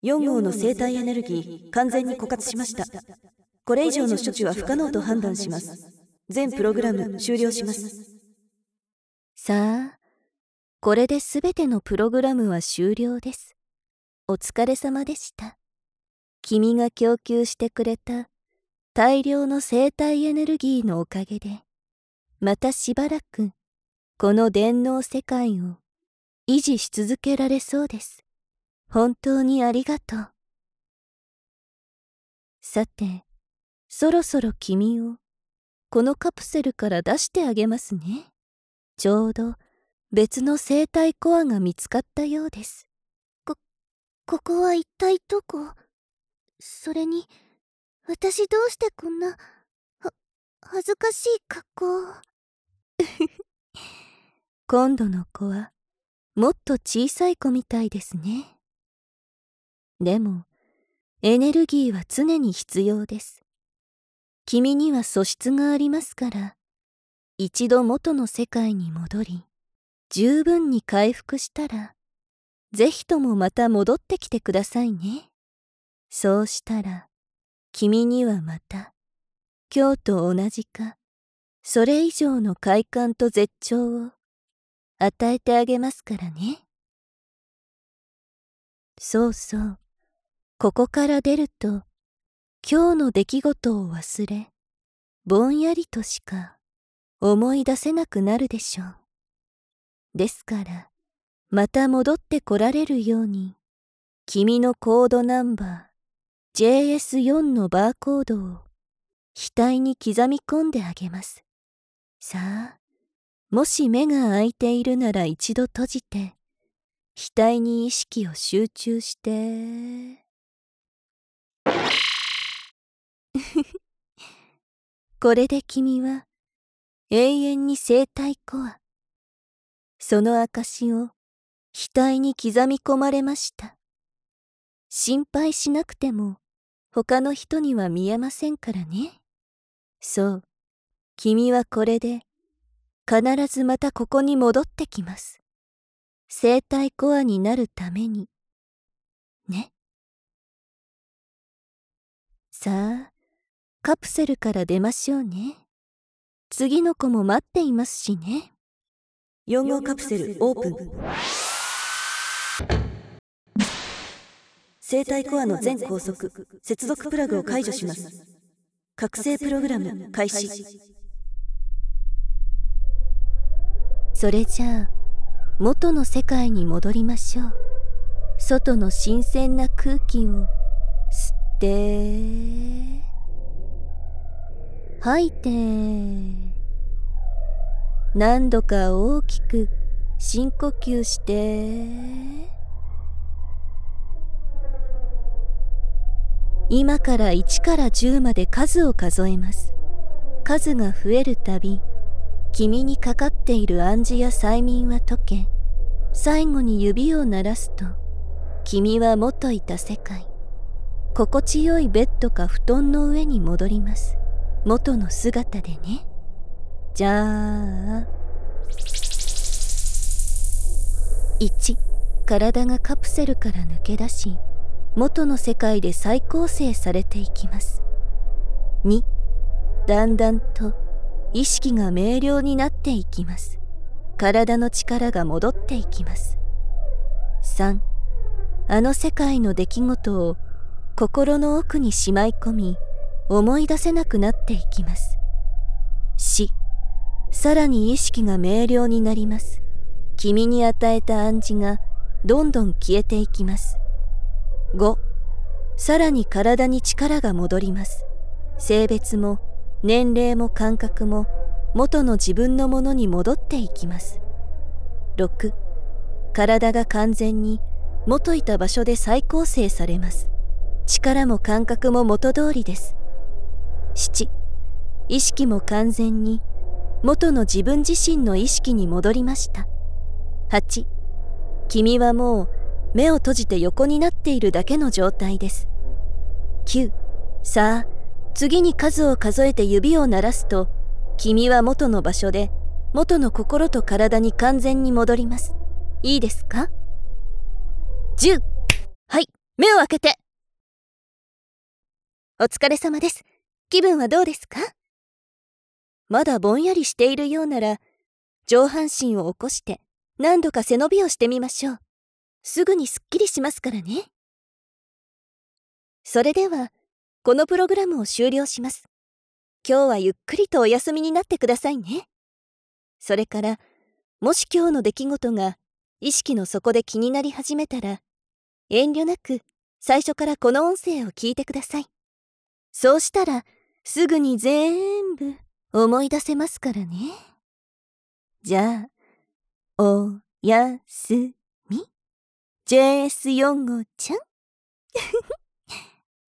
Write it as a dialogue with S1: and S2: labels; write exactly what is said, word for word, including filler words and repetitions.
S1: よん号の生体エネルギー完全に枯渇しました。これ以上の処置は不可能と判断します。全プログラム終了します。
S2: さあ、これで全てのプログラムは終了です。お疲れ様でした。君が供給してくれた大量の生体エネルギーのおかげで、またしばらくこの電脳世界を維持し続けられそうです。本当にありがとう。さて、そろそろ君をこのカプセルから出してあげますね。ちょうど別の生体コアが見つかったようです。
S3: こ、ここは一体どこ？それに、私どうしてこんな、は、恥ずかしい格好を。
S2: 今度の子はもっと小さい子みたいですね。でも、エネルギーは常に必要です。君には素質がありますから、一度元の世界に戻り、十分に回復したら、ぜひともまた戻ってきてくださいね。そうしたら、君にはまた、今日と同じか、それ以上の快感と絶頂を与えてあげますからね。そうそう。ここから出ると、今日の出来事を忘れ、ぼんやりとしか思い出せなくなるでしょう。ですから、また戻ってこられるように、君のコードナンバー ジェーエスよん のバーコードを額に刻み込んであげます。さあ、もし目が開いているなら一度閉じて、額に意識を集中して、これで君は永遠に生体コア、その証を額に刻み込まれました。心配しなくても他の人には見えませんからね。そう、君はこれで必ずまたここに戻ってきます。生体コアになるために。ね。さあ、カプセルから出ましょうね。次の子も待っていますしね。
S1: よん号カプセルオープン。生体コアの全拘束、接続プラグを解除します。覚醒プログラム開始。
S2: それじゃあ、元の世界に戻りましょう。外の新鮮な空気を吸って、吐いて、何度か大きく深呼吸して、今からいちからじゅうまで数を数えます。数が増えるたび、君にかかっている暗示や催眠は解け、最後に指を鳴らすと、君は元いた世界、心地よいベッドか布団の上に戻ります。元の姿でね。じゃあ、いち、体がカプセルから抜け出し、元の世界で再構成されていきます。に、だんだんと意識が明瞭になっていきます。体の力が戻っていきます。さん、あの世界の出来事を心の奥にしまい込み、思い出せなくなっていきます。よん、さらに意識が明瞭になります。君に与えた暗示がどんどん消えていきます。ご、さらに体に力が戻ります。性別も年齢も感覚も元の自分のものに戻っていきます。ろく、体が完全に元いた場所で再構成されます。力も感覚も元通りです。なな、意識も完全に元の自分自身の意識に戻りました。はち、君はもう目を閉じて横になっているだけの状態です。きゅう、さあ、次に数を数えて指を鳴らすと、君は元の場所で、元の心と体に完全に戻ります。いいですか？じゅう、はい、 目を開けて。
S3: お疲れ様です。気分はどうですか？
S2: まだぼんやりしているようなら、上半身を起こして何度か背伸びをしてみましょう。すぐにすっきりしますからね。それでは、このプログラムを終了します。今日はゆっくりとお休みになってくださいね。それから、もし今日の出来事が意識の底で気になり始めたら、遠慮なく最初からこの音声を聞いてください。そうしたら、すぐに全部思い出せますからね。じゃあ、おやすみ。ジェイエスよん 号ちゃん